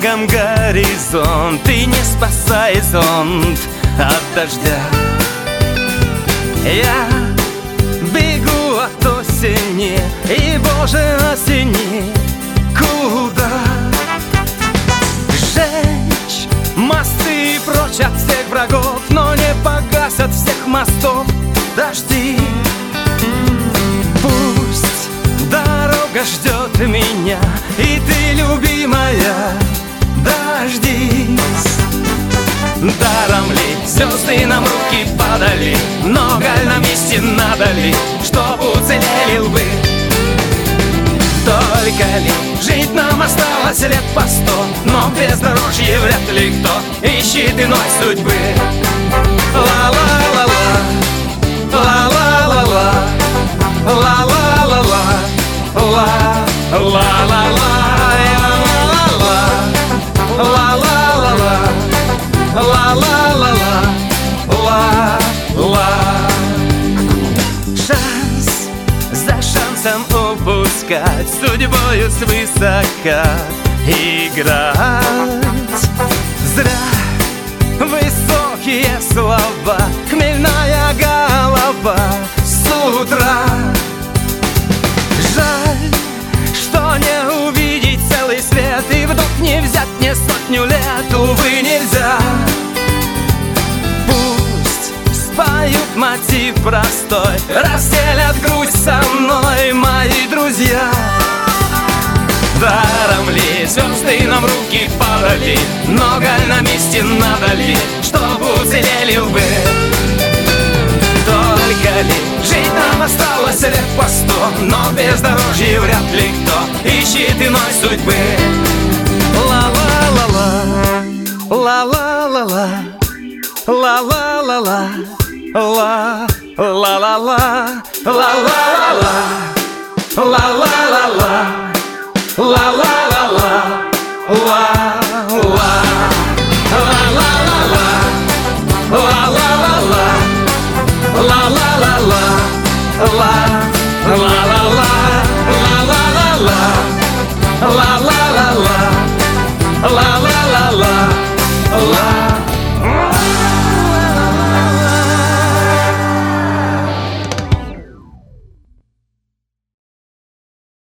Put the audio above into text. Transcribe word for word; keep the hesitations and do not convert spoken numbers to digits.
снегом горизонт, и не спасает зонт от дождя. Я бегу от осени, и, Боже, осени, куда? Сжечь мосты прочь от всех врагов, но не погасят всех мостов дожди. Пусть дорога ждет меня, и ты, любимая, дождись. Даром ли звезды нам руки подали, но галь на месте надо ли, чтоб уцелели лбы? Только ли жить нам осталось лет по сто, но бездорожье вряд ли кто ищет иной судьбы. Ла-ла-ла-ла, ла-ла-ла-ла, ла-ла-ла-ла, ла-ла-ла-ла, ла-ла-ла-ла, ла-ла-ла-ла, ла-ла. Шанс за шансом упускать, судьбою свысока играть. Зря высокие слова, хмельная голова с утра. Жаль, что не увидеть целый свет, и вдруг не взять мне сотню лет, увы, нельзя. Пусть споют мотив простой, разделят грудь со мной мои друзья. Даром ли звезды нам руки подали, но галь на месте надо ли, чтобы уцелели лбы? Только ли жить нам осталось лет по сто, но бездорожье вряд ли кто ищет иной судьбы. Ла-ла-ла-ла, ла-ла-ла-ла, ла-ла-ла-ла, ла-ла-ла-ла, ла-ла-ла-ла, ла-ла.